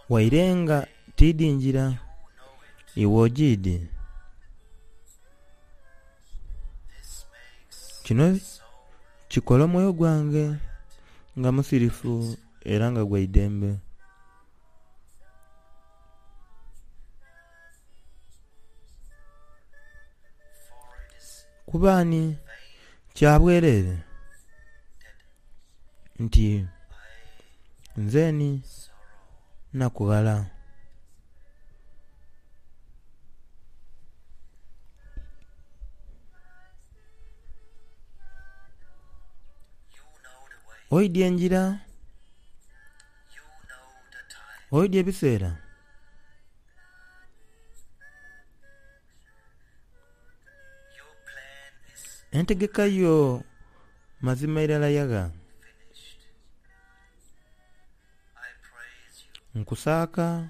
wairenga tidinjira iwojidi. Kino kikola omwoyo gwange nga musirifu era nga gwa idembe. Kubani kyabwerere nti nzeni nakugala. Oidi enjira, oidi ebiseera, entegeka yo mazima irala yaga. Nkusaaka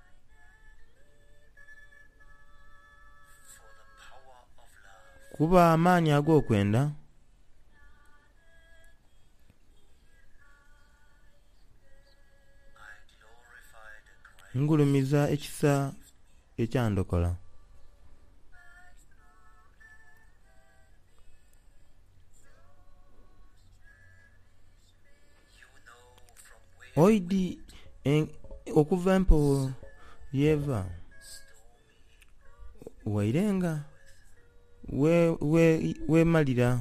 kuba amaanyi ag'okwenda ngulumiza ekisa ekyandokola. Oidi okuva empewo yeva wairenga wemalira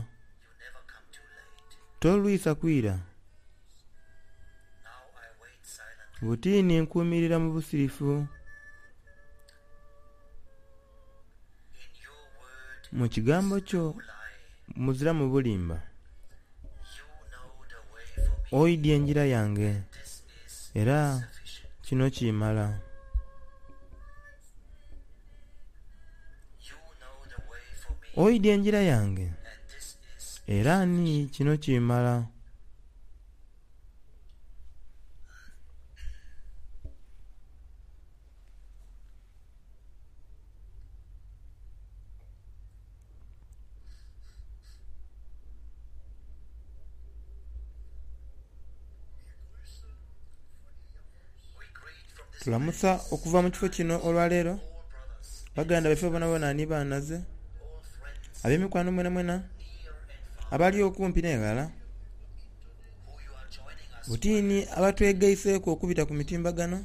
tolwisa kwira. Butini nkumirira mu busirifu mu kigambo kyo muzira mu bulimba. Oidi enjira yange era kino kimala. Oidi enjira yange era ni kino kimala. Tulamusa okuva mu kifo kino olwaleero baganda baffe bonabona ni banaze ab'emikwano mwena abali okumpi n'egala. Butini abatwegaiseeko okubita ku mitimbagano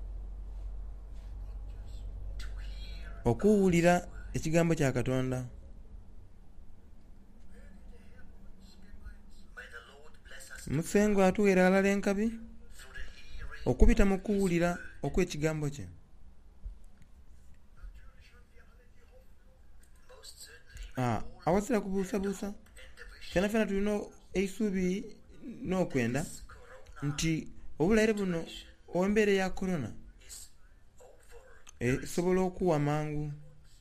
okuwulira ekigambo kya Katonda. Musengo atuweera alala enkabi okubita mu kuwulira okw'ekigambo kye. Awasira kubuusabuusa fena tulina eisuubi n'okwenda nti obulaire buno ow'embeera ya korona esobola okuwa mangu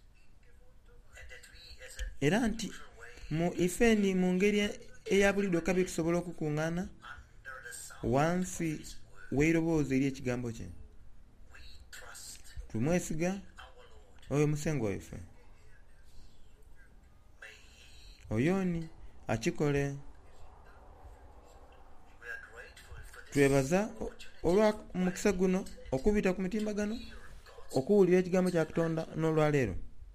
era nti mu ifeni mu ngeri eya bulido kabi tusobola okukuŋŋaana wansi weiroboozi eri ekigambo kye. Tumwesiga oyo musengo waffe, oyoni akikole. Twebaza olwa mukisa guno okubita ku mitimbagano okuwulira ekigambo kya Katonda n'olwaleero.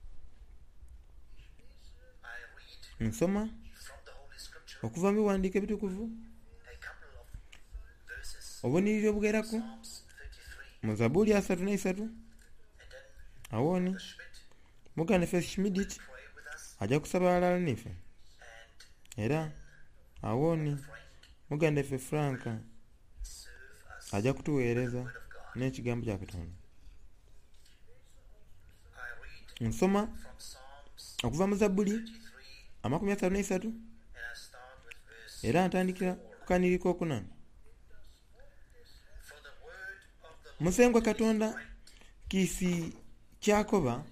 Nsoma okuva mu biwandiiko ebitukuvu obuniriri obugerako mu Zabbuli 33. Awoni muganda ffe Schmidt ajja kusaba alala nife era awoni muganda ffe Frank ajja kutuweereza n'ekigambo kya Katonda. Nsoma okuva mu Zabbuli 33 era ntandikira ku kaniri k'okunana. Musengo Katonda kisi kyakoba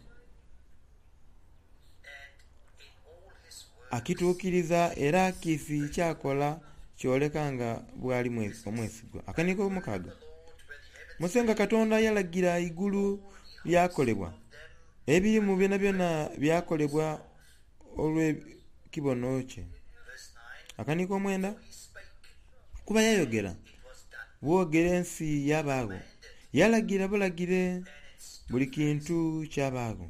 akituukiriza era kisi kyakola kyolekanga bwali omwesigwa. Akaniko omukaaga. Musengo Katonda yalagira igulu byakolebwa ebirimu byonna byonna byakolebwa olw'ekibono kye. Akaniko 9 kuba yayogera bwogera ensi yabaago yalagira bulagire buli kintu kyabaago.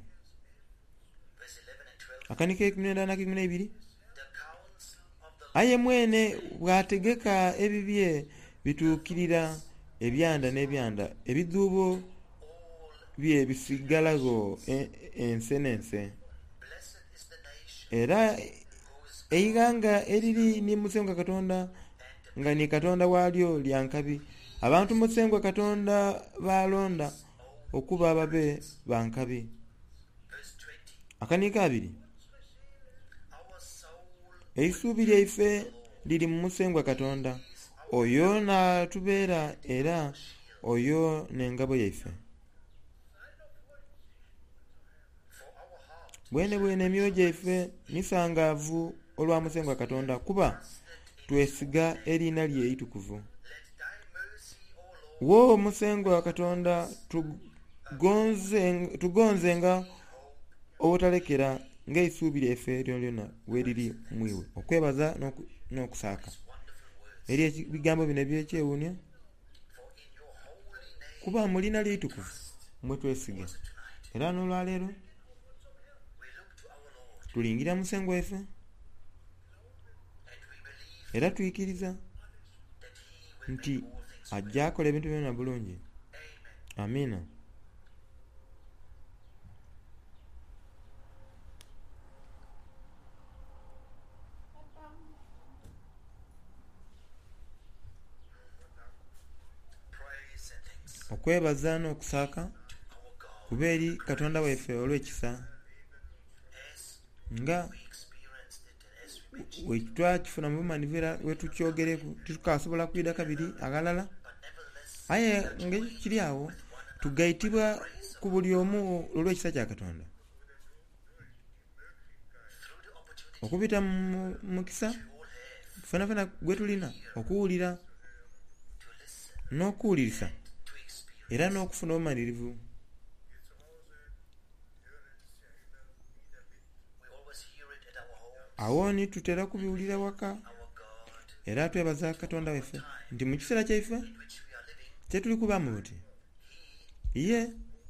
Akanika 11-12 aye mwene bwategeka ebibye bituukirira ebyanda n'ebyanda ebiduubo bye bisigalago ensenense. Era eiganga eriri ni Musengwa Katonda nga ni Katonda waalyo lyankabi. Abantu Musengwa Katonda balonda okuba ababe bankabi. Akanika 2 eisuubi lyaife liri mu Musengwa Katonda oyo natubeera era oyo n'engabo yaife. Bwene emyoyo gyaife misangaavu olwa Musengwa Katonda kuba twesiga eriina lye eitukuvu. Wo Musengwa Katonda tugonzenga obutalekera ng'eisuubi lyaife lyonna weriri mwiwe okwebaza n'okusaaka. Eri ebigambo bino ebyekyewuunya kuba mulina lyitukuvu mwe twesiga. Era n'olwaleero tulingira Musengwa waife era tuyikiriza nti ajja akola ebintu byonna bulungi. Amiina. Okwebaza n'okusaaka kuba eri Katonda waife olw'ekisa nga wetwakifuna mu bumanivera wetukyogereku tukasobola kwida kabiri agalala. Aye ngekiri awo tugaitibwa ku buli omu olw'ekisa kya Katonda okubita mu mukisa fenafena gwe tulina okuwulira n'okuwulirisa era n'okufuna obumalirivu. Awoni tutera kubiwulira waka era twebaza Katonda waife nti mu kiseera kyaife kyetuli kubamu buti ye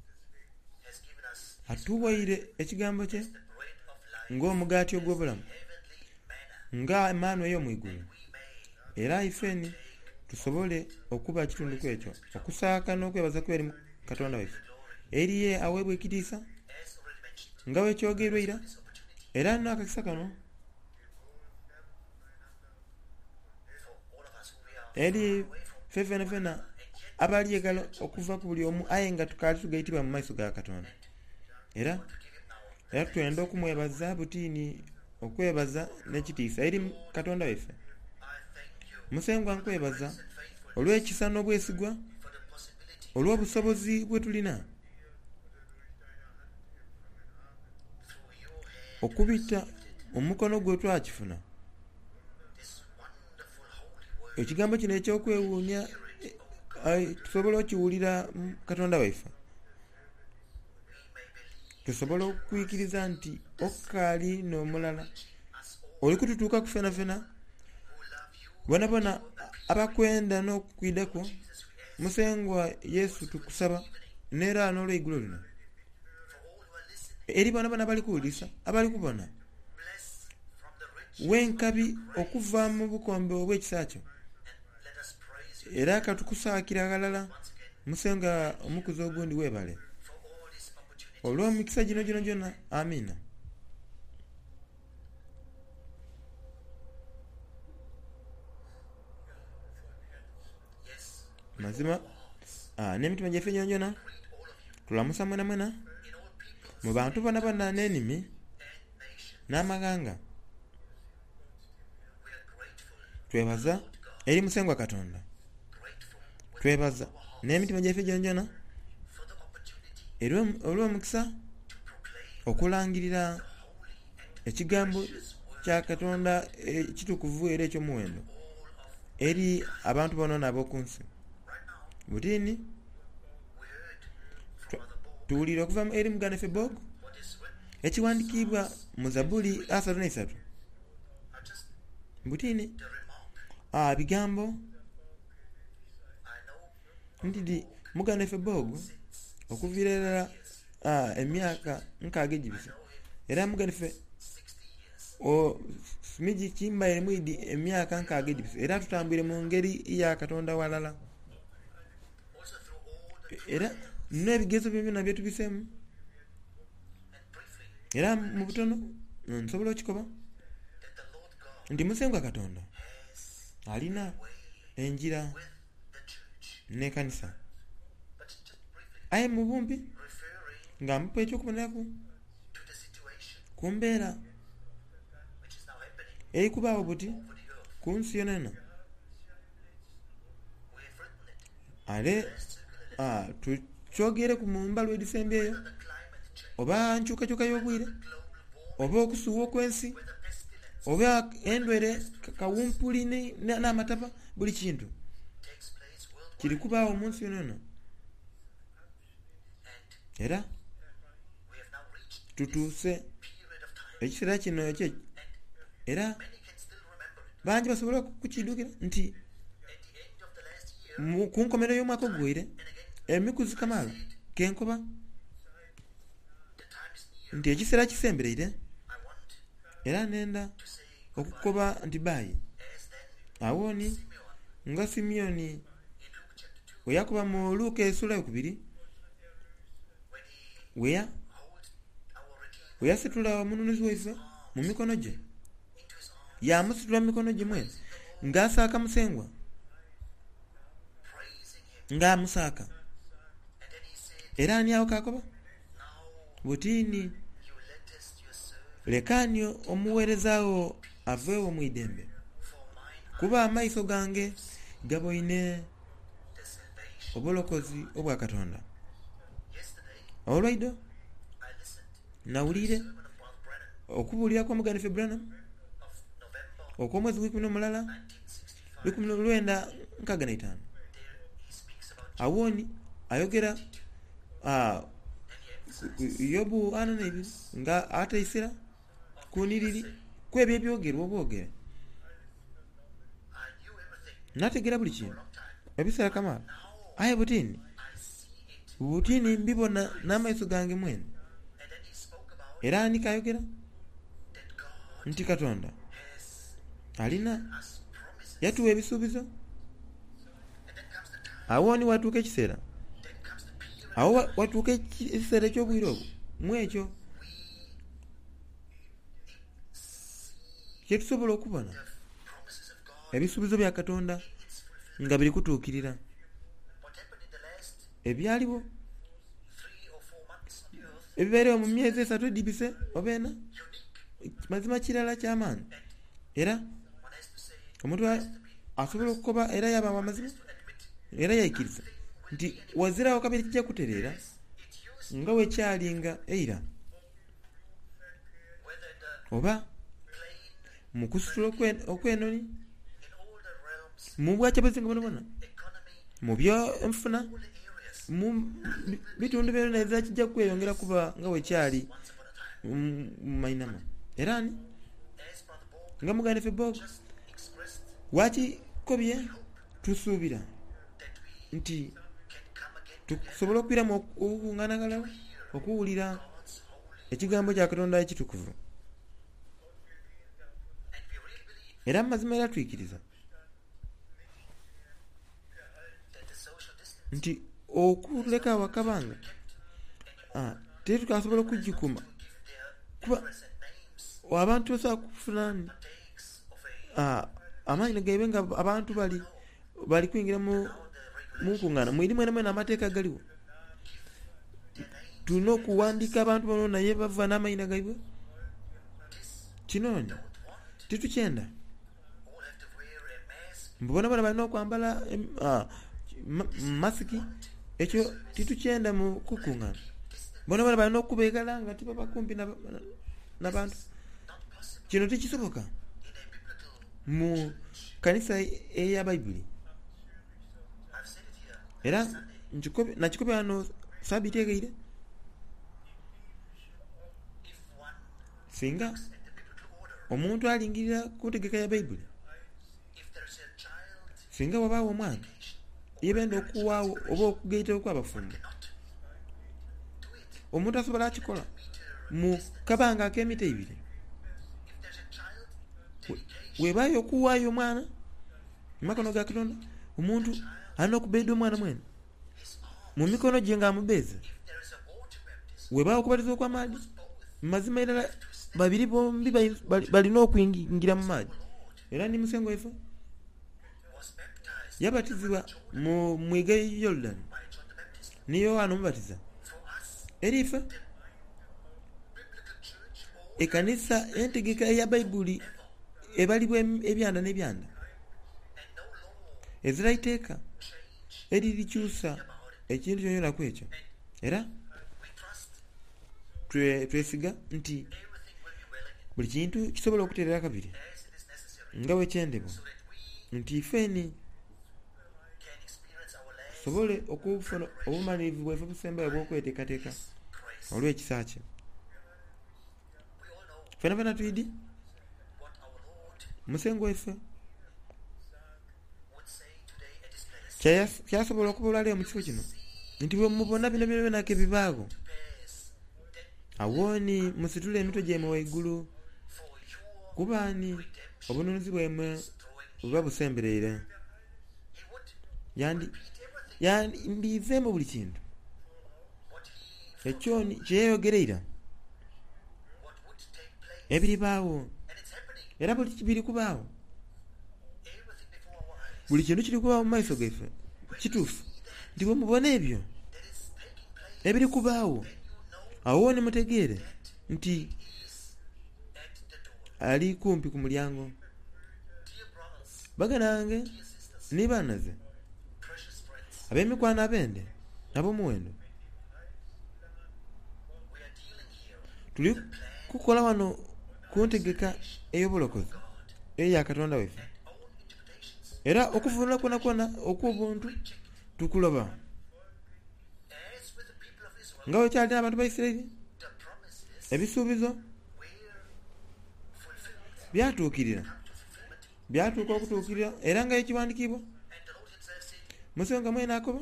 atuwaire ekigambo kye ng'omugaati ogw'obulamu nga emaanu ey'omwigulu. Era ifeni tusobole okuba kitundu kwekyo okusaaka n'okwebaza kweri Katonda waife eriye aweebwa ekitiisa nga wekyogerwaira. Era n'akakisa kano eri fefena abali egalo okuva ku buli omu aye nga tukali tugaitibwa mu maiso ga Katonda. Era twenda okumwebaza butiini okwebaza n'ekitiisa eri Katonda waife. Musengwa nkwebaza olw'ekisa n'obwesigwa olw'obusobozi bwe tulina okubita omukono gwe twakifuna ekigambo kino ekyokwewuunya tusobola okiwulira Katonda waife. Tusobola okwikiriza nti okali n'omulala oli kututuuka ku fenafena bona abakwenda n'okukwidako. Musengwa Yesu tukusaba neera n'olw'eigulo lino eri bona bali kuwulisa abali kubona wenkabi okuva mu bukombe obw'ekisa kyo era katukusaakira agalala. Musengwa omukuzi ogundi weebale olw'omukisa gino gyonna. Amiina. Mazima n'emitima gyaffe gyonna tulamusa mwena mu bantu bonna n'ennimi n'amaganga. Twebaza eri Musengwa Katonda. Twebaza n'emitima gyaffe gyonna olw'omukisa okulangirira ekigambo kya Katonda ekitukuvu era eky'omuwendo eri abantu bonna n'ab'oku nsi. Butiini tuwulira okuva eri Muganda Febog ekiwandiikibwa mu Zabuli 33. Butiini bigambo nti muganda ffe Bogo okuviira emyaka nkaaga egibise era muganda ffe Smiji Kimbaire Mwidi emyaka nkaaga egibise era tutambwire mu ngeri ya Katonda walala era n'ebigezo byonna byetubisemu era mu butono nsobola okikoba nti Musengwa Katonda alina enjira n'ekkanisa aye mu bumpi nga mpa ekyokuboneraku ku mbeera erikubaawo buti ku nsi yonna ale tukyogere ku mumbalu edisembyeyo oba nkyukakyuka y'obwire oba okusuuwa okw'ensi oba endwere kawumpuli n'amataba buli kintu kiri kubaawo mu nsi yonna era tutuuse ekiseera kino ekyo era bangi basobola okukiddukira nti ku nkomero y'omwaka ogwire emikuzi Kamaala kenkoba nti ekiseera kisembereire era nenda okukoba nti baayi awoni nga Simiyoni we yakuba mu Luuka essula yokubiri we yasitula omununuzi waife mu mikono gye yamusitula mu mikono gye mwene ng'asaaka Musengwa ng'amusaaka era ani awo kakoba butiini lekani omuweerezaawo aveewo mu idembe kuba amaiso gange gaboine obulokozi obwa Katonda olwaido nawulire okubuulira kwa muganda ffe Branham okw'omwezi gw'ekumi n'omulala 1965 awoni ayogera Yobu 42 nga ateisera kuniriri kwebyo ebyogerwa obwogere nategera buli kintu ebiseera Kamaala aye butiini mbibona n'amaiso gange mwene era anika ayogera nti Katonda alina yatuwa ebisuubizo awoni watuuka ekiseera awo watuuka ekiseera eky'obwire obwo mu ekyo kyetusobola okubona ebisuubizo bya Katonda nga biri kutuukirira ebyaliwo ebibeerewo mu myezi 3 edibise oba 4 mazima kirala ky'amaanyi era omuntu asobola okukoba era yaba amazima era yaikiriza nti wazirawo kabiri kijja kutereera nga wekyalinga eira oba mu kusitula okwenoni mu bwakyabuzi nga bonabona mu byenfuna mu bitundu byonna ebirala kijja kweyongera kuba nga wekyali mu mainama era ni nga muganda ffe Bogo wakikobye tusuubira nti tusobola okwiramu okukuŋŋaanagalala okuwulira ekigambo kya Katonda ekitukuvu era mu mazima era tuyikiriza nti okuleka awakabanga tetukasobola okugikuma kuba abantu basobola kufuna amaanyi gaibe nga abantu bali kwingira mu nkuŋŋaana mwirimu mwena amateeka galiwo tulina okuwandiika abantu bano naye bava n'amayina gaibwe kinoonyo titukyenda mbona bana balina okwambala masiki ekyo titukyenda mu kukuŋŋaana bona bana balina okubeegala nga tibaba kumpi n'abantu kino tekisoboka mu kanisa eya Bayibuli era nakikobya hano sabiiti egaire singa omuntu alingirira ku ntegeka ya Bayibuli singa wabaawo omwana yebenda okuwaawo oba okugaitawo kw'abafumbo, omuntu asobola akikola mu kabanga ak'emita 2. Webaayo okuwaayo omwana mu makono ga Katonda, omuntu alina okubeeda omwana mwene mu mikono gye ng'amubeeza. Webaawo okubatiza okw'amaadyi, mazima erala babiri bombi balina okuyingira mu maadyi. Era ni musengo wefe yabatizibwa mu mwiga Yordan ni Yohana omubatiza. Erife ekanisa entegeka eya Bayibuli ebalibwa ebyanda n'ebyanda, ezirayiteeka eririkyusa ekintu kyonyona ku ekyo. Era twesiga nti buli kintu kisobola okuteerera kabiri nga wekyendebwa, nti ifeeni tusobole okufuna obumalirivu bweffe busembayo bw'okweteekateeka olw'ekisa kye. Fena fena tuyidi musengo weffe kyasobola okuba leero mu kifo kino nti bwe mubona bino byonako ebibaawo, awooni musitule emitwe gyemwe waigulu, kubaani obununuzi bwemwe buba busembereire. Yandiizeemu buli kintu ekyoni kyeyogereira ebiribaawo, era buli kibiri kubaawo, buli kintu kiri kubaawo mu maaso gaffe kituufu. Nti bwe mubona ebyo ebiri kubaawo, awo ne mutegeere nti ali kumpi ku mulyango. Baganange ni baanaze ab'emikwano ab'ende n'ab'omuwendo, tuli kukola wano ku ntegeka ey'obulokozi eya Katonda weffe, era okuvunula kwona kwona okw'obuntu tukuloba nga wekyali n'abantu ba Isirayiri. Ebisuubizo byatuuka okutuukirira, era nga ekiwandiikibwa musenga mwene akoba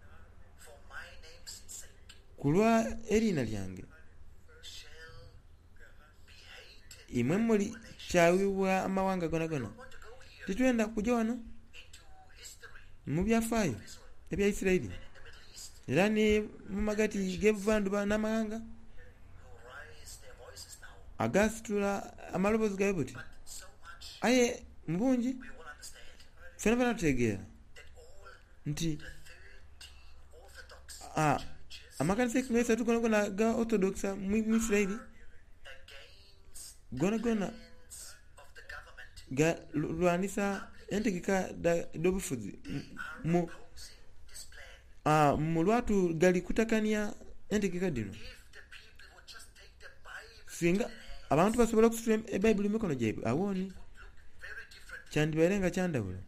ku lwa eriina lyange imwe muli kyawibwa amawanga gonagona. Titwenda kujja wano mu byafaayo ebya Isirayiri, era ni mu magati g'ebuvanjuba n'amawanga agasitula amaloboozi gawe buti, aye mu bungi fena fena tutegeera nti amakanisa ekumi esatu gonagona ga Orthodoxa mu Isirayiri gonagona galwanisa entegeka d'obufuzi mu lwatu gali kutakania entegeka dino. Singa abantu basobola okusitula ebayibuli mu mikono gyabwe, awooni kyandibaire nga kyandawula.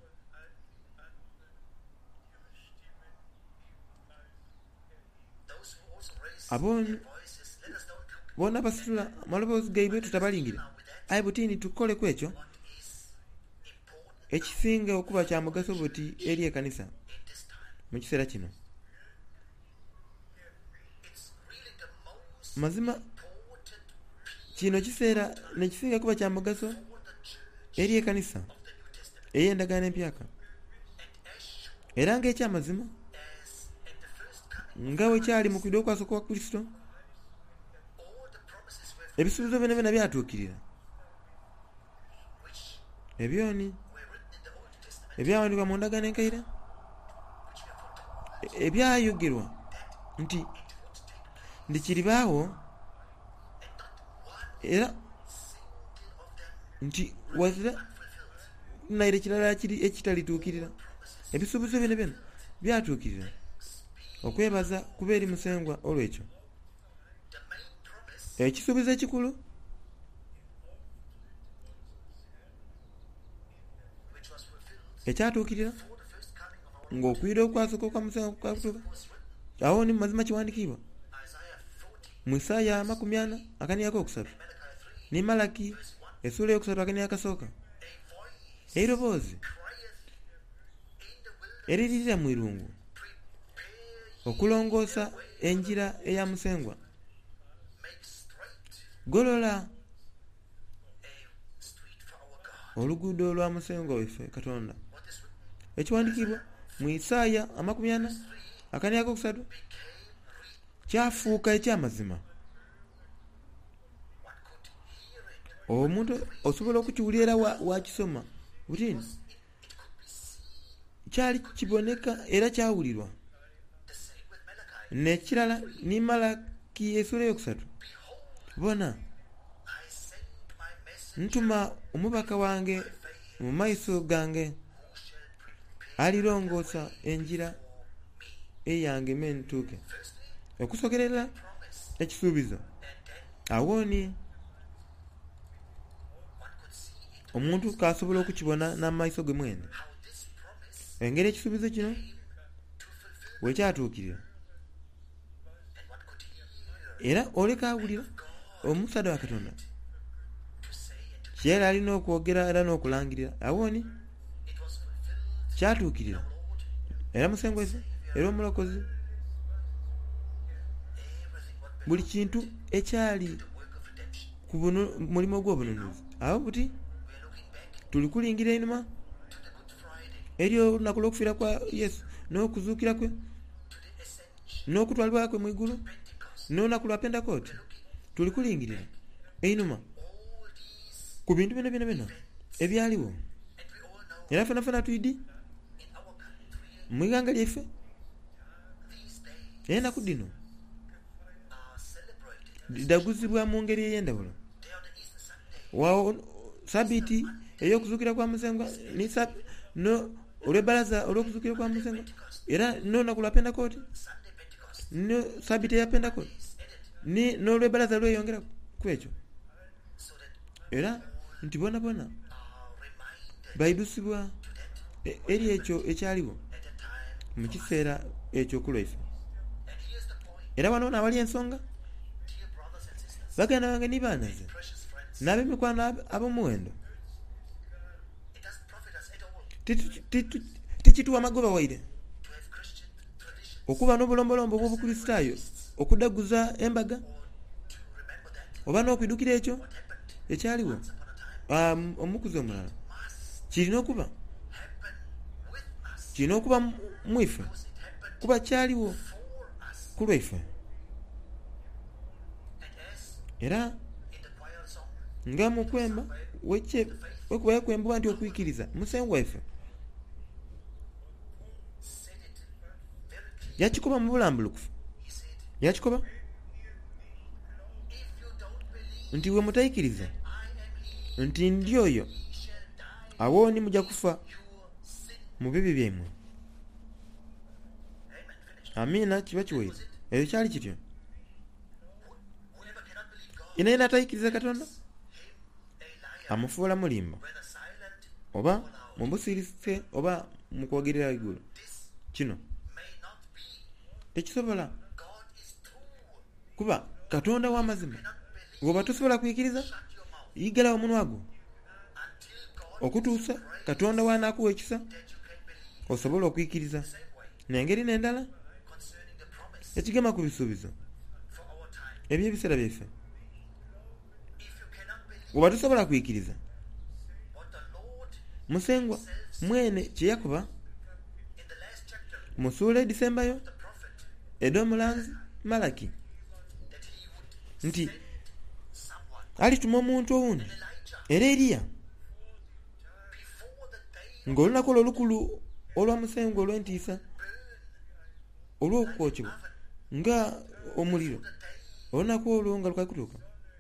Abooni bona basitula amaloboozi gaibwe tutabalingire, aye butini tukole ku ekyo ekisinga okuba kya mugaso buti eri ekanisa mu kiseera kino. Mazima kino kiseera nekisinga kuba kya mugaso eri ekanisa ey'endagaano empyaka, era ng'ekyamazima nga wekyali mu kwidda okwasooka kwa Kristo, ebisuubizo byonna byonna byatuukirira. Ebyoni ebyawandiikibwa mu ndagaano enkaire ebyayogerwa nti kiribaawo, era nti wazira naire kirala kiri ekitalituukirira. Ebisuubizo byonna byonna byatuukirira. Okwebaza kuba eri musengwa olw'ekyo. Ekisuubizo ekikulu ekyatuukirira ng'okwira okwasooka kwa musengo kwakutuuka, awo ni mazima kiwandiikibwa mu Isaaya 40:3 ni Malaki essula 3:1. Eiroboozi eriririra mu irungu okulongoosa enjira eya musengwa. Golola oluguudo olwa musengwa weffe Katonda. Ekiwandiikibwa mu Isaaya 40:3 kyafuuka ekyamazima. Omuntu osobola okukiwulira wakisoma butini kyali kiboneka era kyawulirwa. Nekirala ni Malaki essula eyokusatu. Bona ntuma omubaka wange mu maiso gange alirongoosa enjira eyange mentuuke. Okusokerera ekisuubizo awoni omuntu kasobola okukibona n'amaiso ge mwene engeri ekisuubizo kino wekyatuukirira, era oleka awulira omusada wa Katonda kyera alina okwogera era n'okulangirira awoni kyatuukirira, era musengwa waffe era omulokozi buli kintu ekyali ku mulimu gw'obununuzi. Awo buti tuli kulingira einuma eri olunaku lw'okufiira kwa Yesu n'okuzuukira kwe n'okutwalibwa kwe mu igulu n'olunaku lwa Pentekooti. Tuli kulingirira einuma ku bintu byonna ebyaliwo, era fena tuyidi mu iganga lyeffe ennaku dino lidaguzibwa mu ngeri ey'endawulo. Wawo sabiti ey'okuzuukira kwa musengwa no olw'ebbalaza olw'okuzuukira kwa musengwa era n'olunaku lwa Pentekooti no sabiti eya Pentekooti n'olw'ebbalaza lweyongera ku ekyo, era nti bona baidusibwa eri ekyo ekyaliwo mu kiseera ekyo ku lwaife. Era wano awali ensonga baganda bange ni baanaze n'ab'emikwano ab'omuwendo tikituwa magoba waire okuba n'obulombolombo bw'obukristaayo okudaguza embaga oba n'okwidukira ekyo ekyaliwo omukuzi omulala kirina okuba mwiffe kuba kyaliwo ku lwaife. Era nga mukwemba wekuba yakwembwa nti okwikiriza musengwa waffe yakikoba mu bulambulukufu, yakikoba nti we mutayikiriza nti ndi oyo awoni mujja kufa mu bibi byemmwe. Amiina, kiba kiweire ekyo kyali kityo. Yena atayikiriza Katonda amufuula mulimba oba mubusirise oba mukwogerera igulu. Kino tekisobola kuba Katonda w'amazima. Bw'oba tosobola kuyikiriza yigalawo omunwa gwo okutuusa Katonda w'anaakuwa ekisa osobola okuyikiriza. N'engeri n'endala ekigema ku bisuubizo eby'ebiseera byaffe, bw'oba tosobola kuyikiriza musengwa mwene kye yakoba mu ssuula edisembayo ed'omulanzi Malaki nti alituma omuntu owundi era Eriya ng'olunaku olwo olukulu olwa musengwa olw'entiisa olw'okwokebwa nga omuliro olunaku olwo nga lukali kutuuka,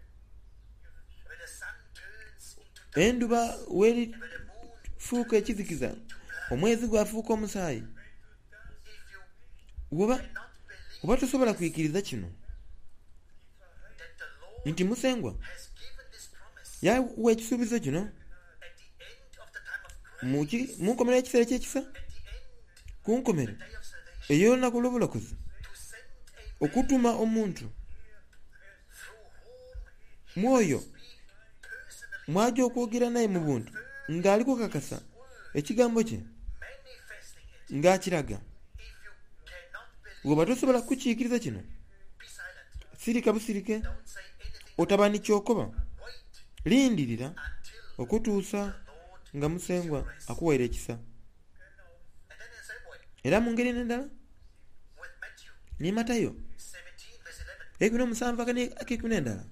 enduba werifuuka ekizikiza, omwezi gwafuuka omusaayi. Oba tosobola kuyikiriza kino nti musengwa yawa ekisuubizo kino mu nkomero y'ekiseera ky'ekisa, ku nkomero ey'olunaku lw'obulokozi, okutuma omuntu mwoyo mwajja okwogera naye mu buntu ng'ali kukakasa ekigambo kye ng'akiraga. Bw'oba tosobola kukiikiriza kino, sirika busirike, otabani kyokoba, lindirira okutuusa nga musengwa akuwaire ekisa. Era mu ngeri n'endala ni Matayo 17:11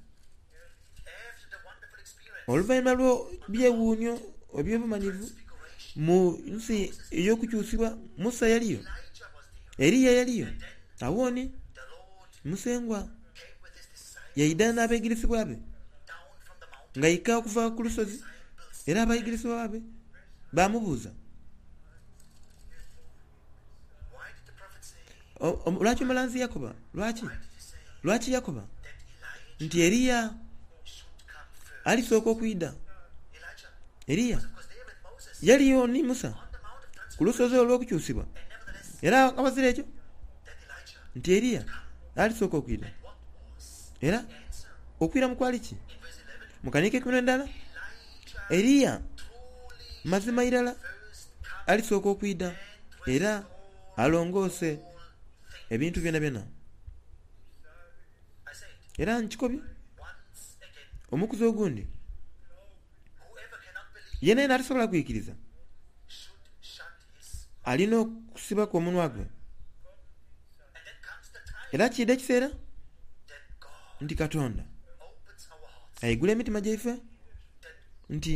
oluvannyuma lw'ebyewuunyo eby'obumanyivu mu nsi ey'okukyusibwa, Musa yaliyo, Eriya yaliyo, awoni musengwa yayidana n'abeegirisibwa be ng'ayika okuva ku lusozi, era abeegirisibwa be baamubuuza, lwaki omulanzi Yakoba, lwaki Yakoba nti Eriya alisooka okuyida? Eriya yaliyo ni Musa ku lusozi olw'okukyusibwa, era abazira ekyo nti Eriya alisooka okuyida. Era okwira mu kwali ki? Mu Kanika 11 Eriya mazima irala alisooka okuyida era alongoose ebintu byonna byonna. Era nkikobye omukuzi ogundi yena yena atasobola kuyikiriza alina okusibako omunwa gwe. Era kiyidde ekiseera nti Katonda ayigula emitima gyaife, nti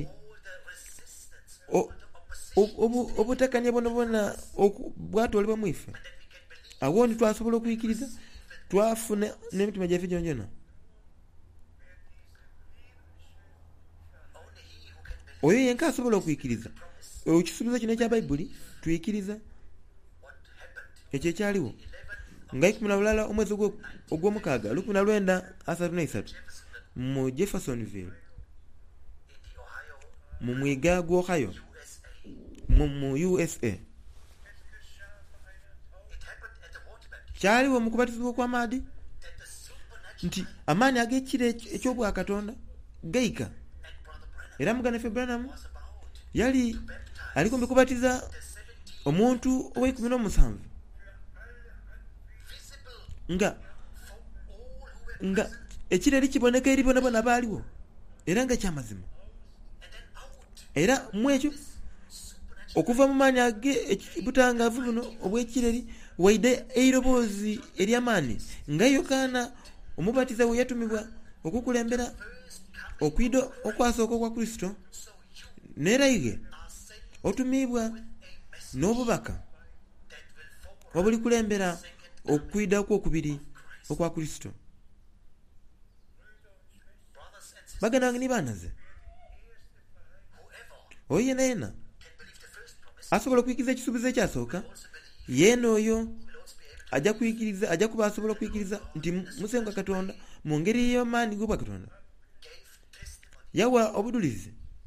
obutakanya bwona bwatwalibwa mu ife, awo ndi twasobola okuyikiriza, twafuna n'emitima gyaife gyongyona. Oyo yenka asobola okuyikiriza ekisuubizo kino ekya Bayibuli, tuyikiriza ekyo ekyaliwo nga 11 omwezi ogw'omukaaga 1933 mu Jeffersonville mu mwiga gw'Ohio mu USA. Kyaliwo mu kubatizibwa kw'amaadi nti amaanyi ag'ekire eky'obwakatonda gayika. Era mugana ffe Branham yali aliko mbikubatiza omuntu ow'17 nga ekireri kiboneka eri bonabona baaliwo era nga kyamazima. Era mu ekyo okuva mu maanyi ag'ebutangaavu buno obw'ekireri waide eiroboozi ery'amaanyi nga Yokaana omubatiza we yatumibwa okukulembera okwida okwasooka kwa Kristo, neerayige otumibwa n'obubaka obuli kulembera okwida okwokubiri okwa Kristo. Baganda wange ni baanaze, oyo yena yena asobola okuyikiriza ekisuubizo ekyasooka, yeena oyo ajja kuba asobola okuyikiriza nti musenga Katonda mu ngeri y'amaanyi g'obwa Katonda yawa obudulizi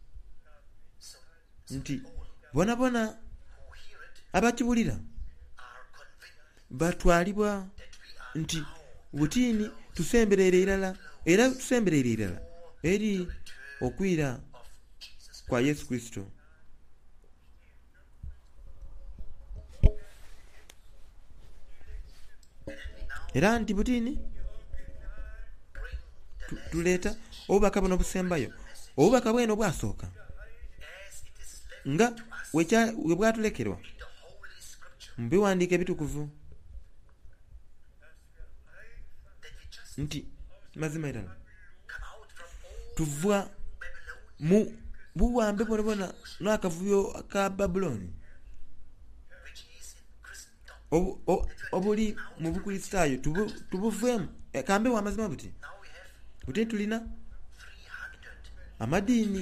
nti bonabona abakibulira batwalibwa nti butiini tusemberere irala, era tusemberere irala eri okwira kwa Yesu Kristo. Era nti butiini tuleeta obubaka buno obusembayo, obubaka bwene obwasooka nga we bwatulekerwa mu biwandiiko ebitukuvu, nti mazima irala tuva mu buwambe bwona n'akavuyo ka Babuloni obuli mu bukristaayo tubuveemu. Kambe wa mazima buti tulina amadiini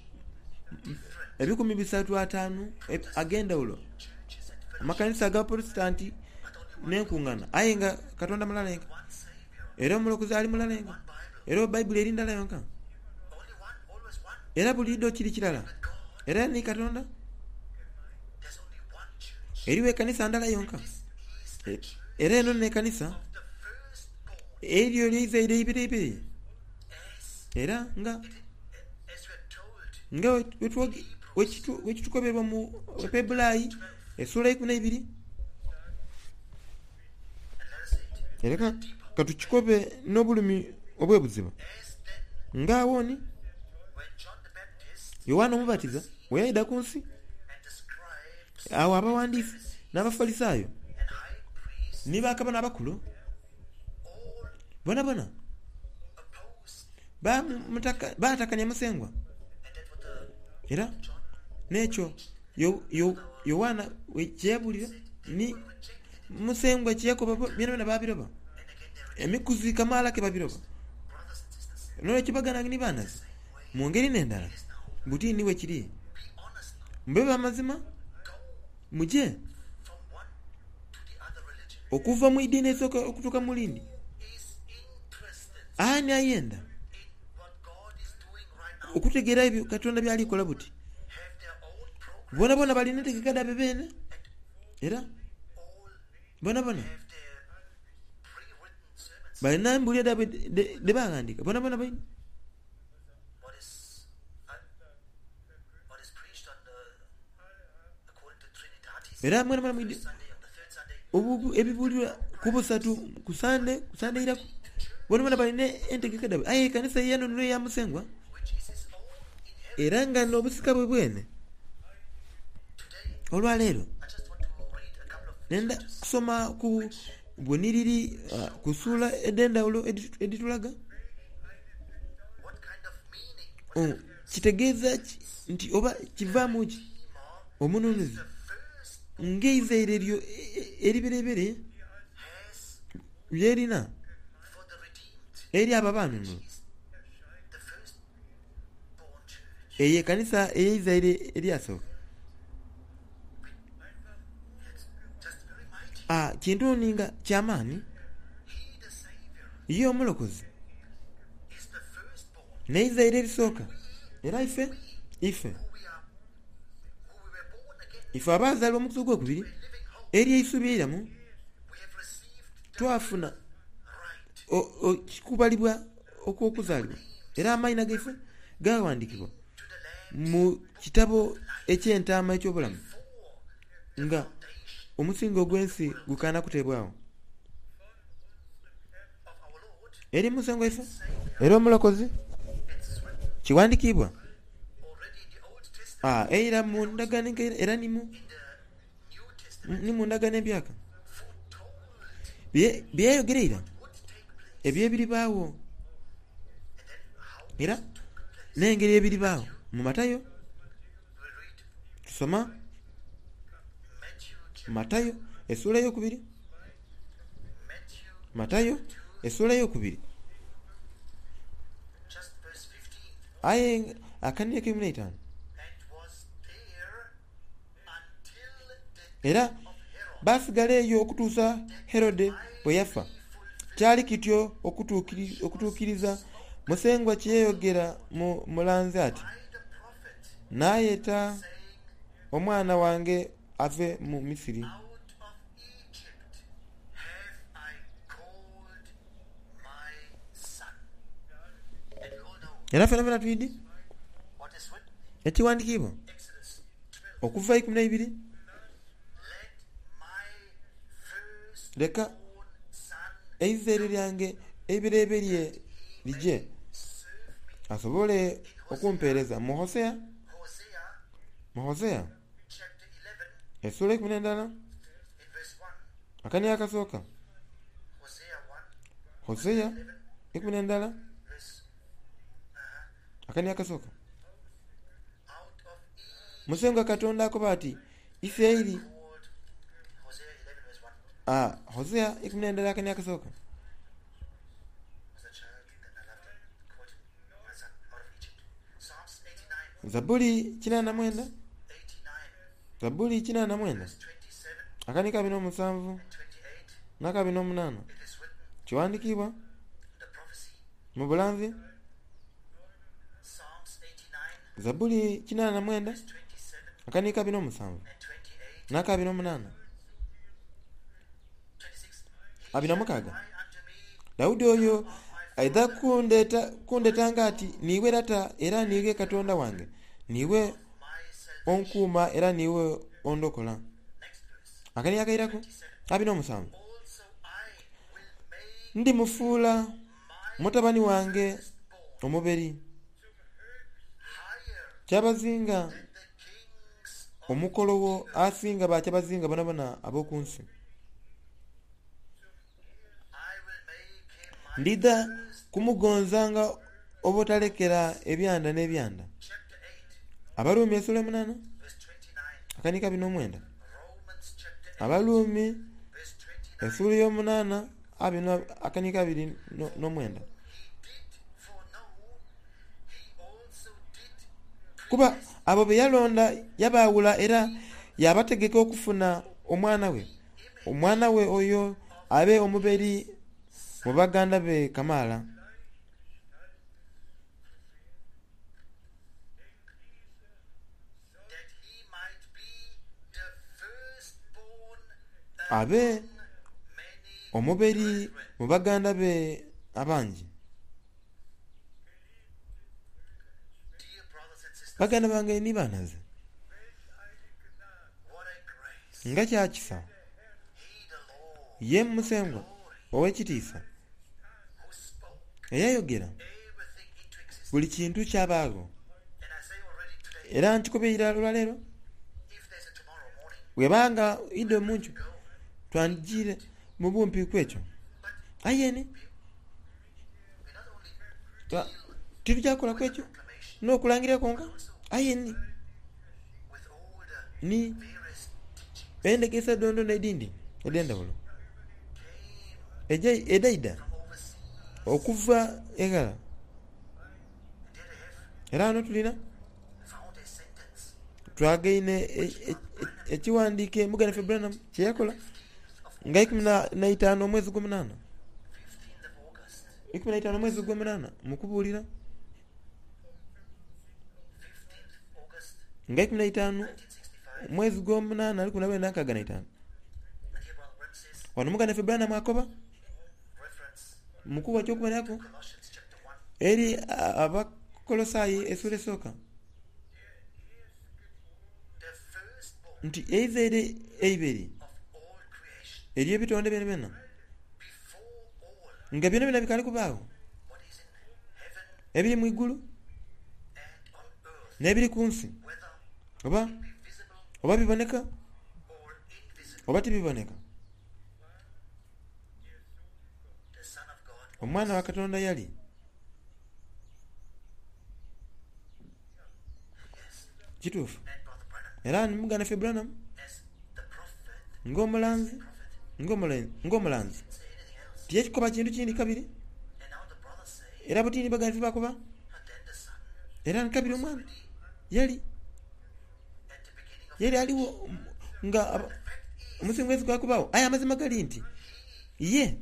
350 ag'endawulo, amakanisa aga Protestanti n'enkuŋŋaana, aye nga Katonda mulalenga, era omulokozi ali mulalenga, era Bayibuli eri ndala yonka, era buli iddo kiri kirala, era ni Katonda eriwo ekanisa ndala yonka, era eno n'ekanisa eryo ly'Isirairi ibiri, era nga wekitukoberwa mu Ebulaayi essula 12 ereka katukikobe n'obulumi obwebuziba ng'awooni Yowaana Omubatiza bwe yayida ku nsi awo abawandiisi n'abafalisaayo ne bakabona abakulu bona baatakanya Musengwa era n'ekyo Yowaana kyeyabulira ni Musengwa kyeyakoba byonna babiroba emikuzi kamaala ke babiroba n'olwekibagana ni baanazi mu ngeri n'endala butiini we kiri mube bamazima muje okuva mu iddiini esooka okutuuka mu lindi ani ayenda okutegeera ebyo Katonda by'alikola buti bona balina entegeka dabe beene era bona balina embulira dabe de baagandika bona balina era mwana ebibulirwa ku busatu ku sande irako bona balina entegeka dabe aye kanisa yano nno ya Musengwa era nga n'obusika bwe bwene olwaleero nenda kusoma ku bweniriri kusula edendawulo editulaga kitegeeza nti oba kivaamu ki omununuzi ng'eizaire eryo eriberebere byerina eri ababaanunula eyo ekanisa eyeizaire eryasooka kintu ninga kyamaani ye omulokozi neizaire erisooka era ife abaazaalwa omukuso gwokubiri eri eisubi eiramu twafuna kikubalibwa okw'okuzaalibwa era amaina gaife gawandiikibwa mu kitabo eky'entaama eky'obulamu nga omusingo gw'ensi gukaana kuteebwawo eri Musengwa ife era omulokozi kiwandiikibwa era mu ndagaano era ni mu ndagaano embyaka byeyogereira ebyebiribaawo era n'engeri ebiribaawo mu Matayo tusoma Matayo essula y'okubiri Matayo essula y'okubiri aye akaniya k'15 era baasigala eyo okutuusa Herode bwe yafa kyali kityo okutuukiriza Musengwa kyeyogera mu mulanzi ati naayeta omwana wange ave mu Misiri era fena tuyidi ekiwandiikibwa okuva 12 leka eizaire lyange ebireberye lije asobole okumpeereza mu Hosea essula 11 akani akasooka Hosea 11 akani akasooka Musengwa Katonda akoba ati Isirairi Hosea 11 akani akasooka Zaburi 89 akani 27 n'akabi 8 kiwandiikibwa mu bulanzi Zaburi 89 akani 27 n'akabi 8 26 Daudi oyo aidha kundetanga ati niwe rata era niwe Katonda wange niwe onkuuma era niwe ondokola akani akairako 27 ndimufuula mutabani wange omubiri kyabazinga omukolowo asinga bakyabazinga bonabona ab'okunsi. Ndida kumugonzanga obutalekera ebyanda n'ebyanda. Abaluumi esula 8 akani 29. Abaluumi esula 8 akani 29. Kuba abo be yalonda yabaawula era yabategeka okufuna omwana we oyo abe omubiri mu baganda be Kamala. Abe omubiri mu baganda be abangi. Baganda bange ni banaze nga kyakisa ye musengwa ow'ekitiisa eyayogera buli kintu kyabaago era nkikubiira olwaleero webanga idde muncu twanjire mu bumpi kwekyo ayeni tibikyakola kwekyo n'okulangira konka ayeni ni endekesa dondo n'edindi edendawulo edaida okuva egala era ano tulina twagaine ekiwandiike Mugane Branham kyeyakola nga 15 omwezi gwa 8 mukubuulira nga 15 mwezi gwa 8 ali kuna bena akaga 5 wano Mugane Branham akoba mukubwa kyokubalako eri Abakolosayi esula esooka nti eizere eiberi eri ebitonde byonna nga byonna bikali kubaawo ebiri mu igulu n'ebiri ku nsi oba biboneka oba tibiboneka. Omwana wa Katonda yali kituufu era ni Mugane Branham ng'omulanzi tiyekikoba kintu kindi kabiri era butini Bagane bakoba era nkabiri omwana yali aliwo nga omusingwezi gwakubaawo aya amazima gali nti ye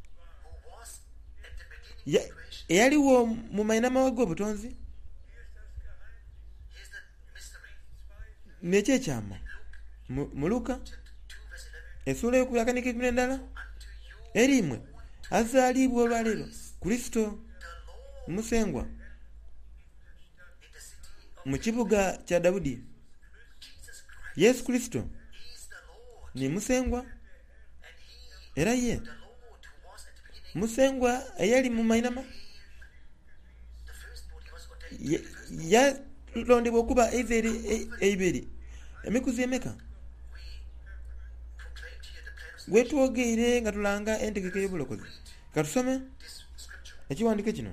eyaliwo mu mainama g'obutonzi nekyekyama mu Luka esula y'okuyakanika 11 erimwe azaalibwa olwaleero Kristo musengwa mu kibuga kya Dawudi. Yesu Kristo ni musengwa era ye musengwa eyali mu mainama yalondebwa okuba eiberi emikuzi emeka gwetwogeire nga tulanga entegeka y'obulokozi. Katusome ekiwandiiko kino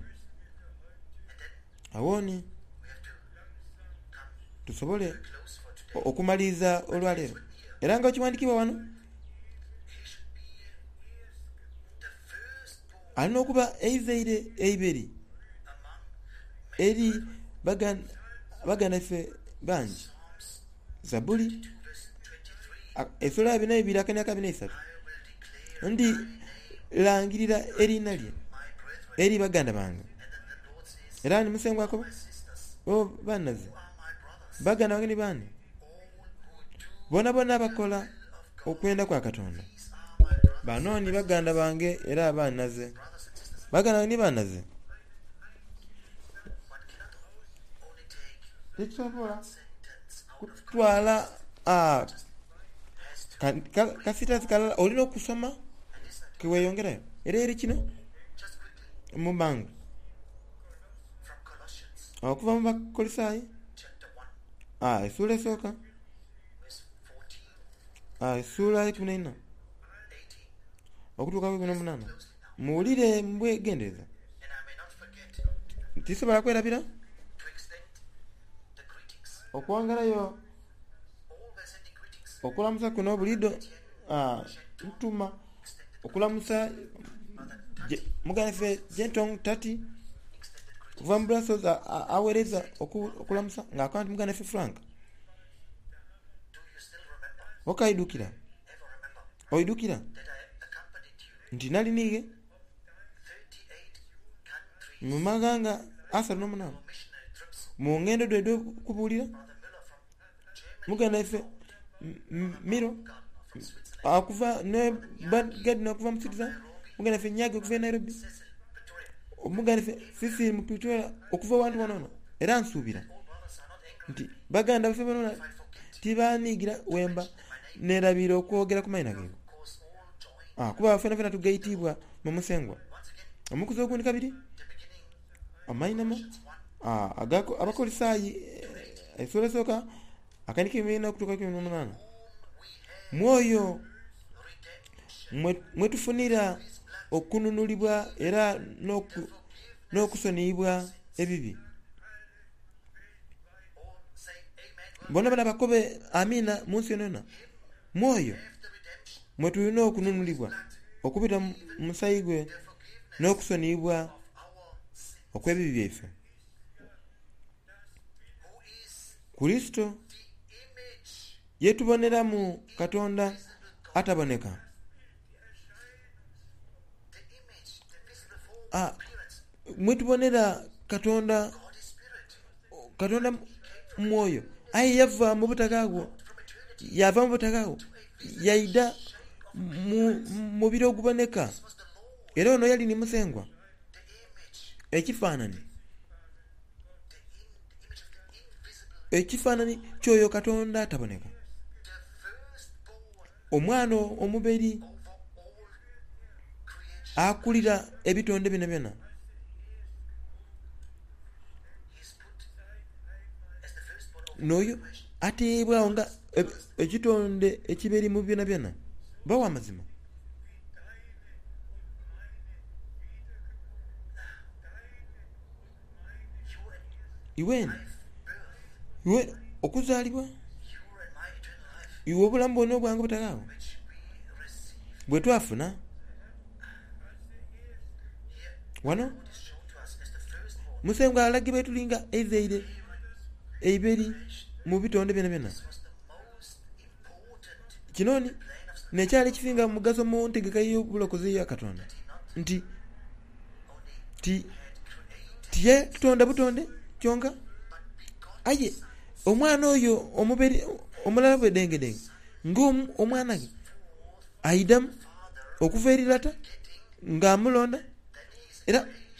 awoni tusobole okumaliza olwaleero era nga okiwandikibwa wano alina okuba eizeire eiberi eri baganda ffe bangi. Zabuli esula ya 2 akani 23 ndi langirira erina lye eri baganda bange era ni musengwako banaze baganda bange ni bani bona bakola okwenda kwa Katonda bano ni baganda bange era banaze baganda ni banaze tekisobola kutwala kasita zikalala olina okusoma keweyongerayo era eri kino mu bangu okuva mu Bakolisayi essula esooka essula 14 okutuuka 18 muwulire mbwegendereza tisobola kwerabira okwongerayo okulamusa kuno bulido ntuma okulamusa mugana ffe Gentong Tati kuva mu Brussels aweereza okulamusa ng'akwanta mugana ffe Frank okaidukira oidukira nti naliniige mu maganga 38 mu ngendo dwe kubuulira muganda ffe Miro akuva ne Badged okuva mu Citizen muganda ffe Nyagi okuva Nairobi muganda ffe sisi mu Pretoria okuva wantu wanono era nsuubira nti baganda baffe banoona tibaniigira wemba nerabira okwogera ku mayina geebo kuba fena tugaitibwa mu musengwa omukuzi ogundi kabiri amayinamo Abakolisayi essula esooka akanika 2 okutuuka 18 mwoyo mwetufunira okununulibwa era n'okusoniyibwa ebibi bonna bana bakobe amina mu nsi yonna mwoyo mwetulina okununulibwa okubita mu musayi gwe n'okusoniyibwa okw'ebibi byaffe Kristo yetubonera mu Katonda ataboneka mwetubonera Katonda mwoyo aye yava mu butakaagwo yaida mu biro oguboneka era ono yali ni musengwa ekifaananyi kyoyo Katonda ataboneka omwana omubiri akulira ebitonde bino byonna n'oyo ateebwawo nga ekitonde ekiberi mu byonna byonna bawa amazima iwe okuzaalibwa iwe obulamu bwonna obwange butakaawo bwe twafuna wano musengwa alagibwa etulinga ezeire eiberi mu bitonde byonna byonna kinoni nekyali kisinga mugaso mu ntegeka y'obulokozi ya Katonda nti tiye tutonda butonde kyonka aye omwana oyo omubiri omulala bwe dengedenge ng'omwana ge aidamu okuva eri lata ng'amulonda era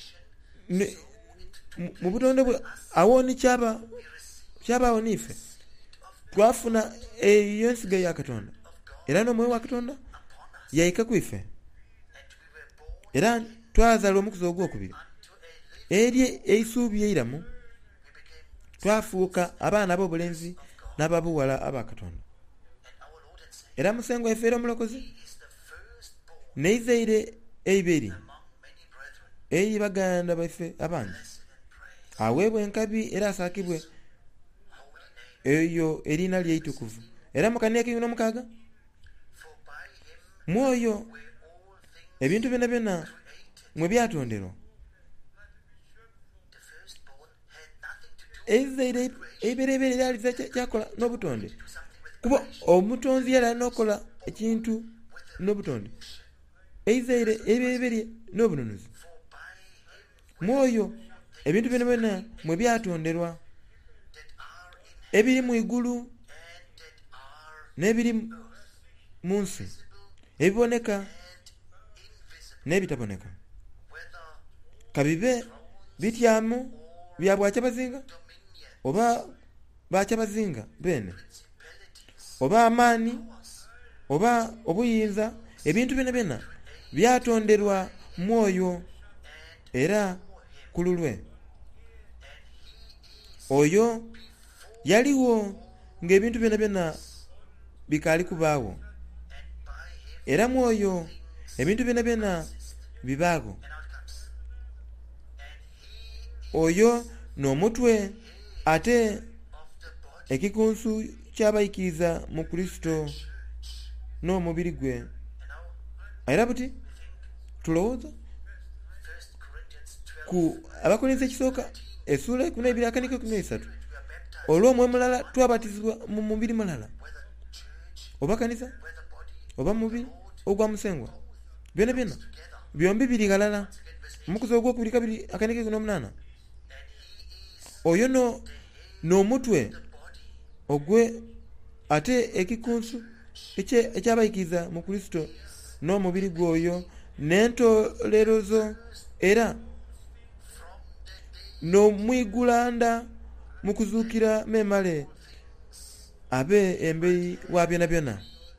mu butonde bwe awoni kyabaawo niffe twafuna eyo ensiga ya Katonda era n'omwoyo wa Katonda yayika ku iffe era twazaala omukuzi ogwokubiri eri eisuubi eiramu twafuuka abaana b'obulenzi n'ababuwala aba Katonda era musengwa yaffe era omulokozi neizaire eiberi eri baganda baffe abangi aweebwa enkabi era asaakibwe eyo erina lyeitukuvu era mu Kaniya 16 mwoyo ebintu byonna byonna mwe byatonderwa ezaire eibereberere aliza kyakola n'obutonde kuba omutonzi yali alina ekintu n'obutonde eizaire eibereberye n'obununuzi mwoyo ebintu byonna byonna mwe byatonderwa ebiri mu igulu n'ebiri mu nsi ebiboneka n'ebitaboneka kabibe bityamu bya bwakyabazinga oba bakyabazinga bene oba amaani oba obuyinza, ebintu byonna byonna byatonderwa mwoyo era ku lulwe. Oyo yaliwo ng'ebintu byonna byonna bikaali kubaawo, era mwoyo ebintu byonna byonna bibaago. Oyo n'omutwe ate ekikunsu ky'abayikiriza mu Kristo n'omubiri gwe. Era buti tulowooza ku Abakorinto ekisooka essula 12:13 olw'omwoyo mulala twabatizibwa mu mubiri mulala, oba kanisa oba mubiri ogwa musengwa, byonna byonna byombi biri galala. Omukuzi ogw'okubiri 2:8. Oyo n'omutwe ogwe ate ekikunsu ekyabayikiriza mu Kristo n'omubiri gwoyo n'entolerozo era n'omwigulanda mu kuzuukira memale abe embeyi wa byonna byonna.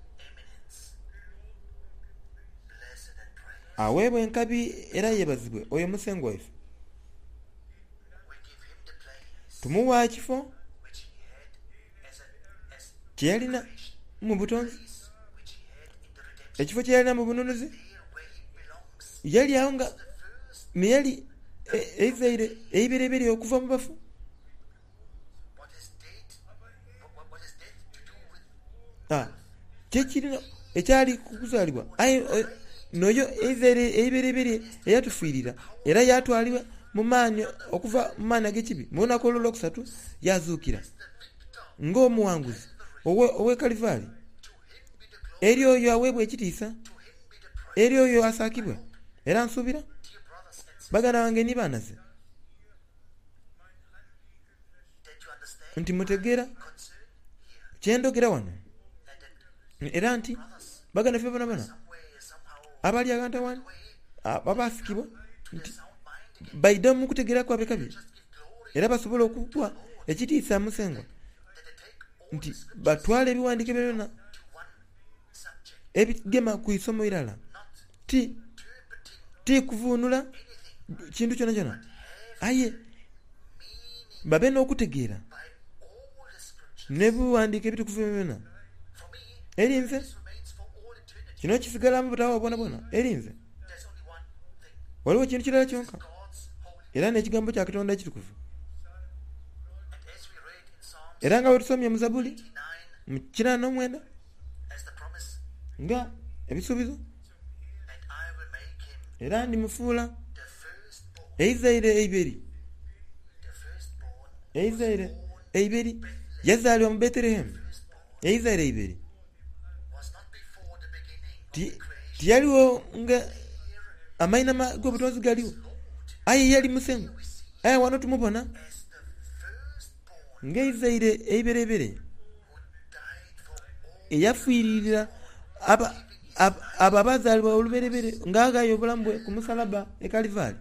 Aweebwe enkabi era yeebazibwe oyo musengwa waffe. Tumuwa ekifo kye yalina mu butonzi, ekifo kye yalina mu bununuzi. Yali awo nga ne yali Ezaire eibereberye okuva mu bafu. Kyekirina ekyali kukuzaalibwa noyo Ezaire eibereberye eyatufiirira era yatwalibwa mu maanyi okuva mu maanyi ag'ekibi mu lunaku olw'okusatu yazuukira ng'omuwanguzi ow'e Kalivaali. Eri oyo aweebwa ekitiisa, eri oyo asaakibwe era nsuubira baganda bange ni baanaze nti mutegeera kyendogera wano, era nti baganda ffe bona bona abali agantawani abaasikibwa nti baidde mu kutegeera kwabwe kabi era basobola okugwa ekitiisa musengwa nti batwala ebiwandiiko byonna ebigema ku isomo irala, ti kuvuunula kintu kyona kyona, aye babe n'okutegeera ne biwandiiko ebitukuvu byonna. Eri nze kino kisigalamu butawa bwona bwona. Eri nze waliwo ekintu kirala kyonka, era n'ekigambo kya Katonda ekitukuvu. Era nga bwe tusomye mu Zabuli mu 89 nga ebisuubizo, era ndimufuula Ezaire eiberi yazaalibwa mu Bethlehem. Ezaire eiberi tiyaliwo nga amainama g'obutonzi galiwo, aye yali musengu. Aye wano tumubona nga Ezaire eiberebere eyafiiririra abo abazaalibwa oluberebere ng'agaya obulamu bwe ku musalaba e Kalivaali.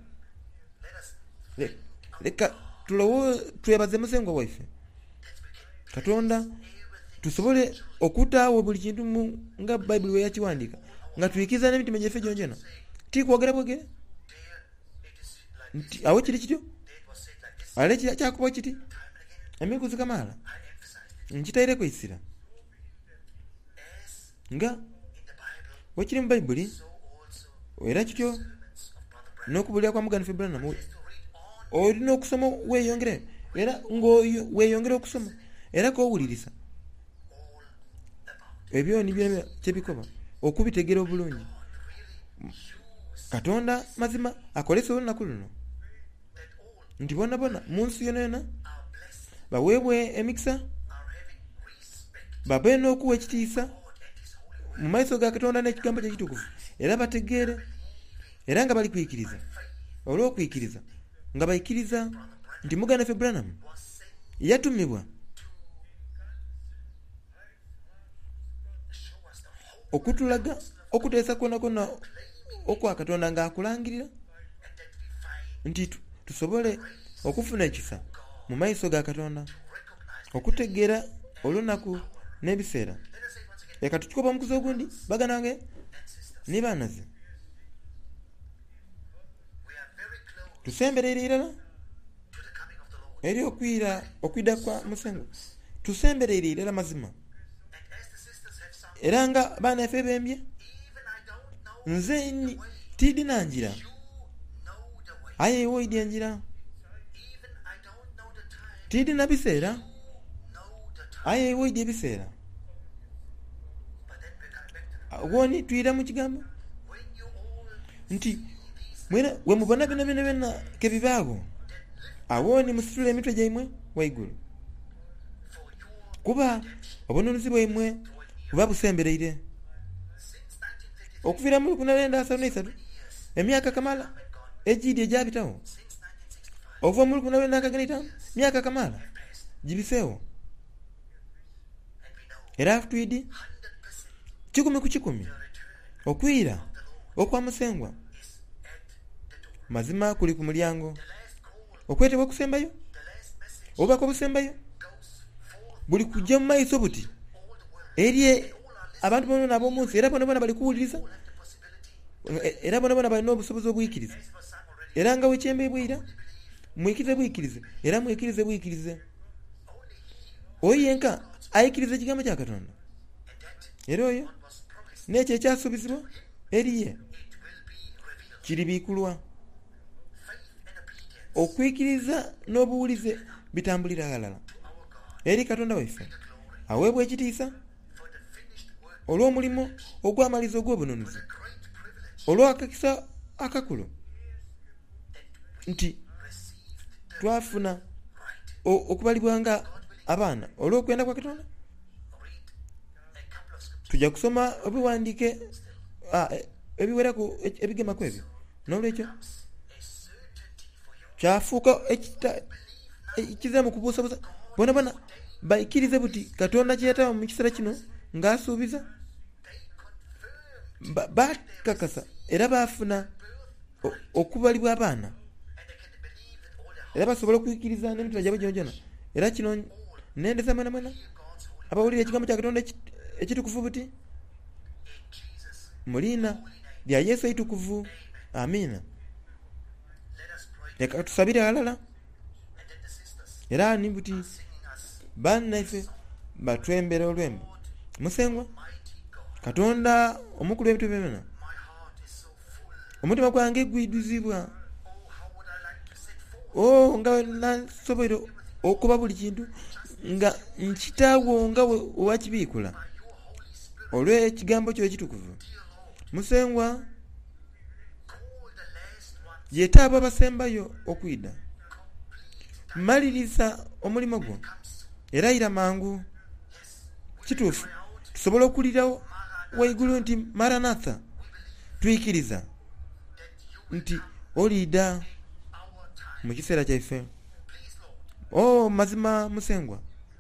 Leka twebaze musengwa waffe Katonda tusobole okutaawo buli kintu nga Bayibuli we yakiwandiika, nga tuyikiriza n'emitima gyaffe gyonna, ti kwogera bwogere nti awo kiri kityo ale kyakuba kiti emikuzi kamaala nkitaireko isira nga wekiri mu Bayibuli. Era kityo n'okubulira kwa muganda Branham olina okusoma weeyongere, era ng'oyo weeyongere okusoma era kowuliriza ebyo nibyo kyebikoba okubitegeera obulungi. Katonda mazima akolesa olunaku luno nti bona bona mu nsi yonna baweebwe emikisa, babe n'okuwa ekitiisa mu maaso ga Katonda n'ekigambo kye ekitukuvu, era bategeere era nga bali kwikiriza. Olw'okwikiriza nga bayikiriza nti muganda ffe Branham yatumibwa okutulaga okuteesa kwonna kwonna okwa Katonda ng'akulangirira nti tusobole okufuna ekisa mu maaso ga Katonda, okutegeera olunaku n'ebiseera. eka tukikopa omukuzi ogundi bagana wange ne baanaze tusemberere irala eri okwida kwa Musengo tusemberere irala mazima era nga baana yaffe bembye nze tidi nanjira aye iwe idi enjira tidi na biseera aye iwe idi ebiseera woni twira mu kigambo nti mwena we mubona bina kebibaago awoni musitule emitwe gyaimwe waigulu kuba obununuzi bwaimwe buba busembereire okuvira mu 1933 emyaka kamala ejidi ejabitawo ova mu 1995 myaka kamala jibiseewo era twidi 10 okwira okwa Musengwa mazima kuli ku mulyango okwetebwa kusembayo oba ko busembayo buli kujja mu maiso buti eriye abantu bono nabo munsi era bono bali kuwuliriza era bono balina obusobozi obwikiriza era nga wekyembe bwira mwikirize bwikirize era mwikirize bwikirize oyenka ayikirize ekigambo kya Katonda era oyo nekyo ekyasuubizibwa eriye kiribikulwa okwikiriza n'obuwulize bitambulira halala eri Katonda waffe aweebwa ekitiisa olw'omulimu ogw'amalizo ogw'obununuzi olw'akakisa akakulu nti twafuna okubalibwanga abaana olw'okwenda kwa Katonda. Tujja kusoma obiwandiike ebiwerako ebigema kwebyo n'olwekyo kyafuuka ekiza mu kubuusabuusa bona baikirize buti Katonda kyeyatawa mu kiseera kino ng'asuubiza bakakasa era baafuna okubalibwa abaana era basobola okuyikiriza n'emitima gyabwe gyona era kino nendeza mwena abawulira ekigambo kya Katonda ekitukuvu buti mulina lya Yesu eitukuvu amina. Leka tusabire halala era ni buti bannaffe batwembera olwembo Musengwa Katonda omukulu ebitu byonna omutima gwange gwiduzibwa nga nasobole okuba buli kintu nga nkitaawo nga owakibiikula olw'ekigambo kyo ekitukuvu. Musengwa yetaaba abasembayo okwida maliriza omulimo gwo era ira mangu kituufu tusobola okulirawo waigulu nti Maranatha tuyikiriza nti oliida mu kiseera kyaife. Mazima Musengwa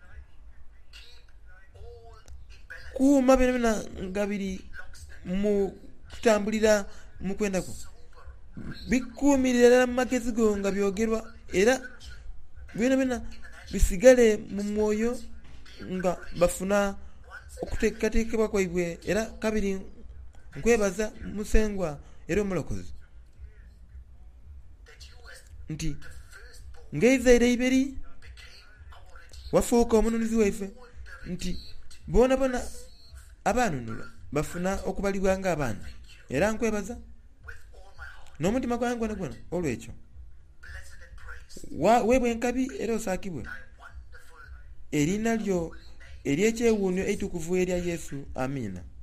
kuuma byonna nga biri mu kutambulira mu kwendako bikuumirira mu magezi go nga byogerwa era byonna bisigale mu mwoyo nga bafuna okuteekateekebwa kwaibwe era kabiri nkwebaza Musengwa era omulokozi nti ng'eizaire iberi wafuuka omununuzi waife nti bona abaanunulwa bafuna okubalibwa nga abaana era nkwebaza n'omutima gwange gwonna olwekyo weebwe enkabi era osaakibwe erinna lyo ery'ekyewuunyo eitukuvu erya Yesu amina.